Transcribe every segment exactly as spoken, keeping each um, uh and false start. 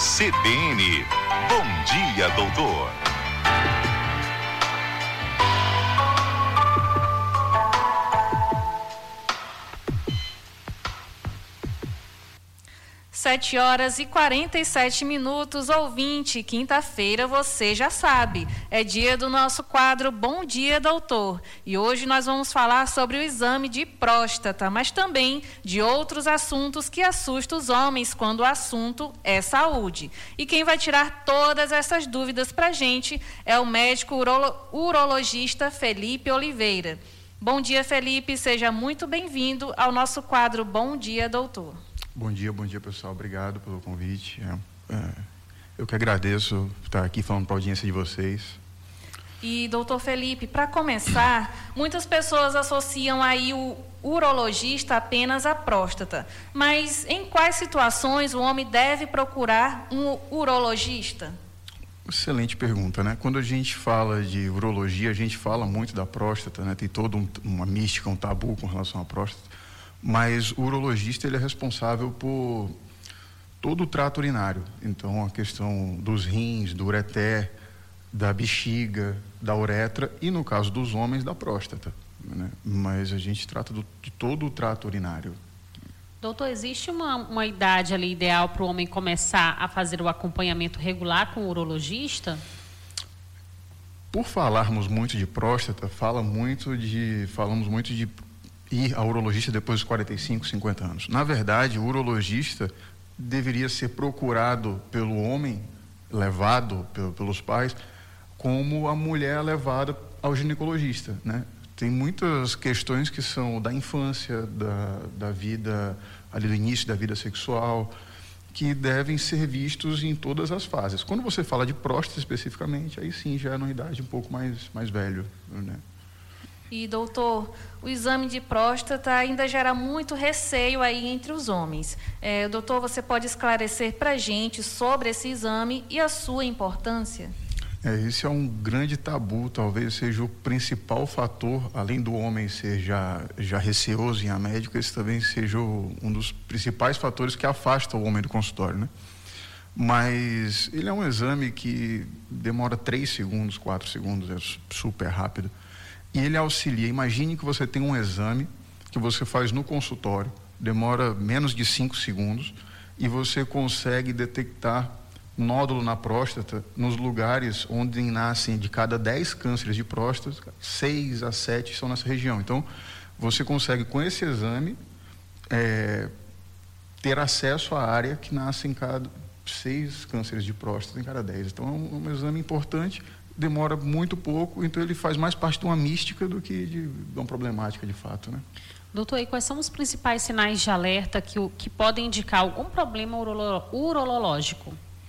C B N. Bom dia, doutor. Sete horas e quarenta e sete minutos, ouvinte, quinta-feira você já sabe, é dia do nosso quadro Bom Dia, Doutor. E hoje nós vamos falar sobre o exame de próstata, mas também de outros assuntos que assustam os homens quando o assunto é saúde. E quem vai tirar todas essas dúvidas para a gente é o médico urolo- urologista Felipe Oliveira. Bom dia, Felipe, seja muito bem-vindo ao nosso quadro Bom Dia, Doutor. Bom dia, bom dia, pessoal. Obrigado pelo convite. É, é, eu que agradeço estar aqui falando para a audiência de vocês. E, doutor Felipe, para começar, muitas pessoas associam aí o urologista apenas à próstata. Mas em quais situações o homem deve procurar um urologista? Excelente pergunta, né? Quando a gente fala de urologia, a gente fala muito da próstata, né? Tem toda um, uma mística, um tabu com relação à próstata. Mas o urologista ele é responsável por todo o trato urinário. Então, a questão dos rins, do ureter, da bexiga, da uretra e, no caso dos homens, da próstata, né? Mas a gente trata do, de todo o trato urinário. Doutor, existe uma, uma idade ali ideal para o homem começar a fazer o acompanhamento regular com o urologista? Por falarmos muito de próstata, fala muito de, falamos muito de ir ao urologista depois dos quarenta e cinco, cinquenta anos. Na verdade, o urologista deveria ser procurado pelo homem, levado pelos pais, como a mulher levada ao ginecologista, né? Tem muitas questões que são da infância, da, da vida, ali do início da vida sexual, que devem ser vistos em todas as fases. Quando você fala de próstata especificamente, aí sim já é numa idade um pouco mais, mais velho, né? E, doutor, o exame de próstata ainda gera muito receio aí entre os homens. É, doutor, você pode esclarecer para a gente sobre esse exame e a sua importância? É, esse é um grande tabu, talvez seja o principal fator, além do homem ser já, já receoso em ir a médico, esse também seja o, um dos principais fatores que afasta o homem do consultório, né? Mas ele é um exame que demora três segundos, quatro segundos, é super rápido. E ele auxilia. Imagine que você tem um exame que você faz no consultório, demora menos de cinco segundos e você consegue detectar nódulo na próstata nos lugares onde nascem de cada dez cânceres de próstata, seis a sete são nessa região. Então, você consegue com esse exame é, ter acesso à área que nasce em cada seis cânceres de próstata em cada dez. Então, é um, um exame importante. Demora muito pouco, então ele faz mais parte de uma mística do que de, de uma problemática de fato, né? Doutor, e quais são os principais sinais de alerta que, que podem indicar algum problema urolo, urológico?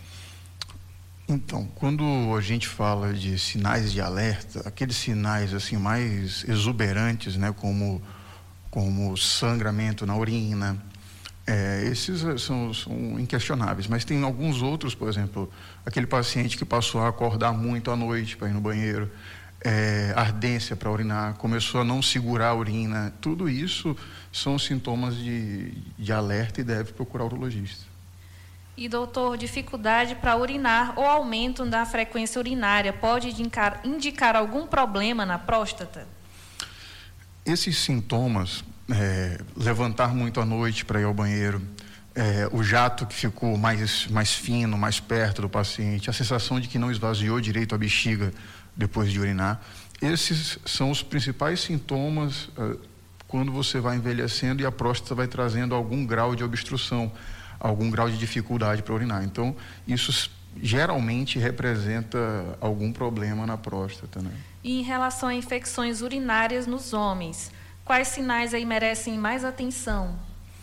Então, quando a gente fala de sinais de alerta, aqueles sinais assim mais exuberantes, né, como, como sangramento na urina, É, esses são, são inquestionáveis, mas tem alguns outros, por exemplo, aquele paciente que passou a acordar muito à noite para ir no banheiro, é, ardência para urinar, começou a não segurar a urina, tudo isso são sintomas de, de alerta e deve procurar o urologista. E, doutor, dificuldade para urinar ou aumento da frequência urinária pode indicar, indicar algum problema na próstata? Esses sintomas, é, levantar muito à noite para ir ao banheiro, é, o jato que ficou mais, mais fino, mais perto do paciente, a sensação de que não esvaziou direito a bexiga depois de urinar, esses são os principais sintomas é, quando você vai envelhecendo e a próstata vai trazendo algum grau de obstrução, algum grau de dificuldade para urinar. Então, isso geralmente representa algum problema na próstata, né? E em relação a infecções urinárias nos homens, quais sinais aí merecem mais atenção?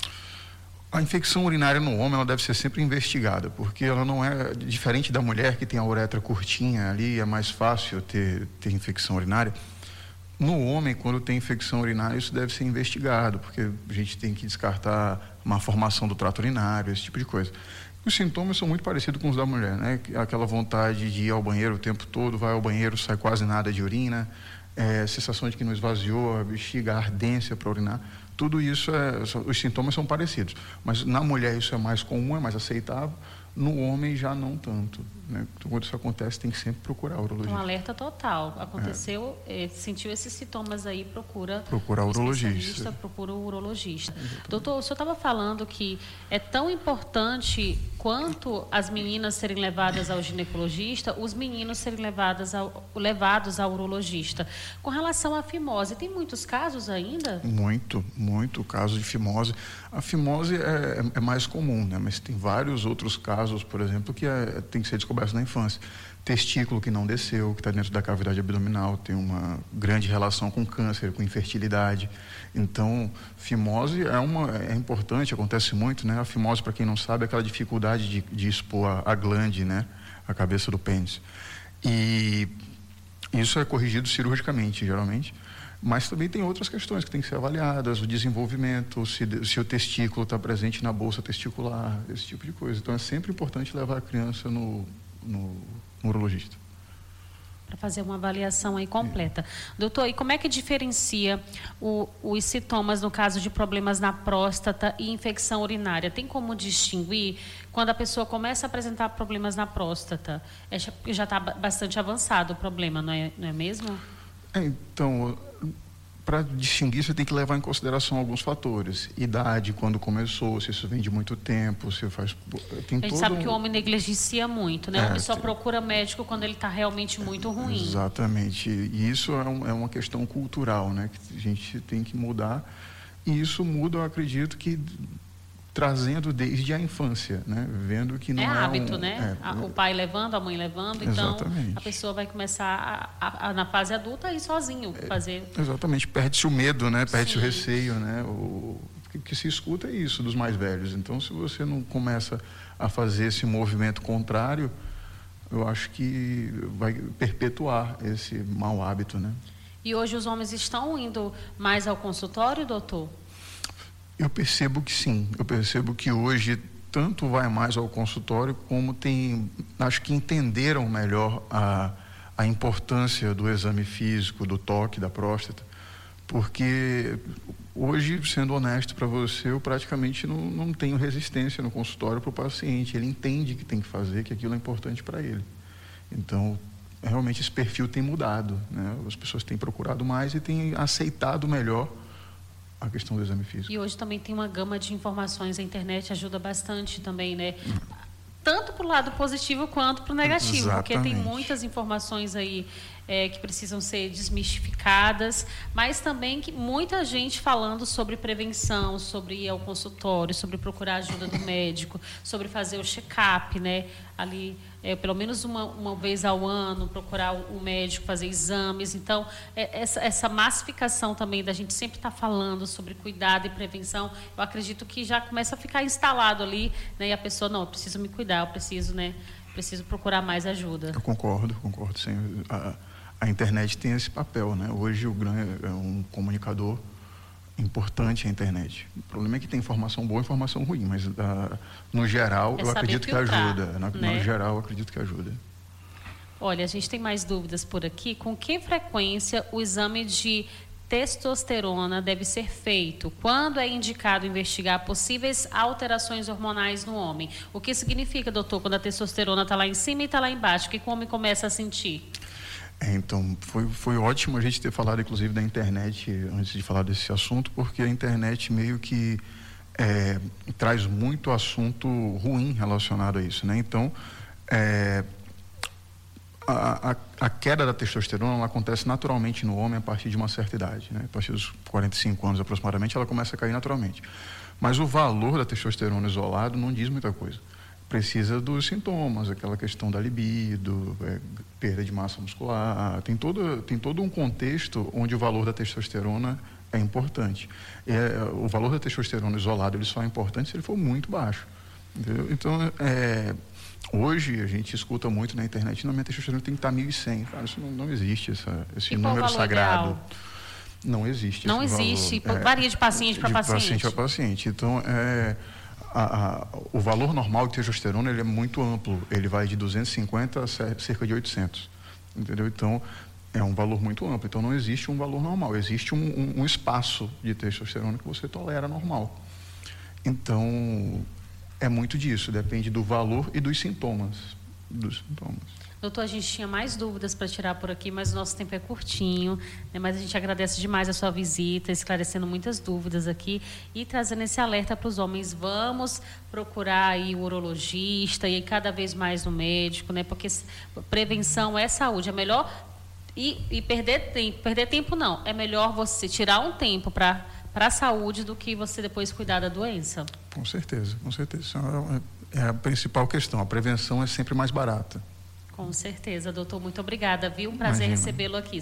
A infecção urinária no homem, ela deve ser sempre investigada, porque ela não é diferente da mulher que tem a uretra curtinha ali, é mais fácil ter, ter infecção urinária. No homem, quando tem infecção urinária, isso deve ser investigado, porque a gente tem que descartar uma formação do trato urinário, esse tipo de coisa. Os sintomas são muito parecidos com os da mulher, né? Aquela vontade de ir ao banheiro o tempo todo, vai ao banheiro, sai quase nada de urina, é, sensação de que não esvaziou, a bexiga, a ardência para urinar. Tudo isso, é, os sintomas são parecidos. Mas na mulher isso é mais comum, é mais aceitável. No homem já não tanto, né? Então, quando isso acontece, tem que sempre procurar o urologista. Um alerta total. Aconteceu, é. sentiu esses sintomas aí, procura procurar o urologista. Procura o urologista. Doutor, o senhor estava falando que é tão importante quanto as meninas serem levadas ao ginecologista, os meninos serem levados ao, levados ao urologista. Com relação à fimose, tem muitos casos ainda? Muito, muito caso de fimose. A fimose é, é mais comum, né? Mas tem vários outros casos, por exemplo, que é, tem que ser descobertos na infância. Testículo que não desceu, que está dentro da cavidade abdominal, tem uma grande relação com câncer, com infertilidade. Então, fimose é, uma, é importante, acontece muito, né? A fimose, para quem não sabe, é aquela dificuldade de, de expor a, a glande, né? A cabeça do pênis. E isso é corrigido cirurgicamente, geralmente. Mas também tem outras questões que têm que ser avaliadas, o desenvolvimento, se, se o testículo está presente na bolsa testicular, esse tipo de coisa. Então, é sempre importante levar a criança no, no, no urologista. Para fazer uma avaliação aí completa. Doutor, e como é que diferencia o, os sintomas no caso de problemas na próstata e infecção urinária? Tem como distinguir quando a pessoa começa a apresentar problemas na próstata? É, já está bastante avançado o problema, não é, não é mesmo? É, então, para distinguir, você tem que levar em consideração alguns fatores. Idade, quando começou, se isso vem de muito tempo, se faz... Tem a gente todo sabe um... que o homem negligencia muito, né? É, o homem só tem... procura médico quando ele está realmente muito ruim. Exatamente. E isso é, um, é uma questão cultural, né? Que a gente tem que mudar. E isso muda, eu acredito, que trazendo desde a infância, né? Vendo que não é, é hábito, um, né? É, o pai levando, a mãe levando, então exatamente. A pessoa vai começar a, a, a, na fase adulta a ir sozinho fazer. É, exatamente, perde-se o medo, né? Perde-se o Sim. receio, né? O que, que se escuta é isso dos mais velhos. Então, se você não começa a fazer esse movimento contrário, eu acho que vai perpetuar esse mau hábito, né? E hoje os homens estão indo mais ao consultório, doutor? Eu percebo que sim, eu percebo que hoje tanto vai mais ao consultório como tem, acho que entenderam melhor a, a importância do exame físico, do toque da próstata, porque hoje, sendo honesto para você, eu praticamente não, não tenho resistência no consultório para o paciente, ele entende que tem que fazer, que aquilo é importante para ele. Então, realmente esse perfil tem mudado, né? As pessoas têm procurado mais e têm aceitado melhor a questão do exame físico. E hoje também tem uma gama de informações, a internet ajuda bastante também, né? Tanto para o lado positivo quanto para o negativo, Exatamente. Porque tem muitas informações aí é, que precisam ser desmistificadas, mas também que muita gente falando sobre prevenção, sobre ir ao consultório, sobre procurar ajuda do médico, sobre fazer o check-up, né? Ali, é, pelo menos uma, uma vez ao ano, procurar o, o médico, fazer exames. Então, é, essa, essa massificação também da gente sempre estar tá falando sobre cuidado e prevenção, eu acredito que já começa a ficar instalado ali, né? E a pessoa, não, eu preciso me cuidar, eu preciso, né? Preciso procurar mais ajuda. Eu concordo, concordo. Sim. A, a internet tem esse papel, né? Hoje o Gran é um comunicador importante, a internet. O problema é que tem informação boa e informação ruim, mas uh, no geral é eu acredito filtrar, que ajuda. Na, né? No geral eu acredito que ajuda. Olha, a gente tem mais dúvidas por aqui. Com que frequência o exame de testosterona deve ser feito? Quando é indicado investigar possíveis alterações hormonais no homem? O que significa, doutor, quando a testosterona está lá em cima e está lá embaixo? O que o homem começa a sentir? É, então, foi, foi ótimo a gente ter falado, inclusive, da internet, antes de falar desse assunto, porque a internet meio que é, traz muito assunto ruim relacionado a isso, né? Então, é, a, a, a queda da testosterona ela acontece naturalmente no homem a partir de uma certa idade, né? A partir dos quarenta e cinco anos aproximadamente, ela começa a cair naturalmente. Mas o valor da testosterona isolado não diz muita coisa. Precisa dos sintomas, aquela questão da libido, é, perda de massa muscular, tem todo, tem todo um contexto onde o valor da testosterona é importante. É, o valor da testosterona isolado ele só é importante se ele for muito baixo. Entendeu? Então, é, hoje a gente escuta muito na internet, não, minha testosterona tem que estar mil e cem. Cara, isso não, não existe, essa, esse e número sagrado. Ideal? Não existe. Não existe, valor, varia de paciente para paciente. De paciente para paciente. Então, é... A, a, o valor normal de testosterona ele é muito amplo, ele vai de duzentos e cinquenta a cerca de oitocentos, entendeu? Então, é um valor muito amplo, então não existe um valor normal, existe um, um, um espaço de testosterona que você tolera normal. Então, É muito disso, depende do valor e dos sintomas. Dos sintomas. Doutor, a gente tinha mais dúvidas para tirar por aqui, mas o nosso tempo é curtinho, né? Mas a gente agradece demais a sua visita, esclarecendo muitas dúvidas aqui e trazendo esse alerta para os homens. Vamos procurar aí o urologista e cada vez mais no médico, né? Porque prevenção é saúde. É melhor e, e perder tempo. Perder tempo não. É melhor você tirar um tempo para para a saúde do que você depois cuidar da doença. Com certeza, com certeza. É a principal questão. A prevenção é sempre mais barata. Com certeza, doutor. Muito obrigada, viu? Um prazer recebê-lo aqui.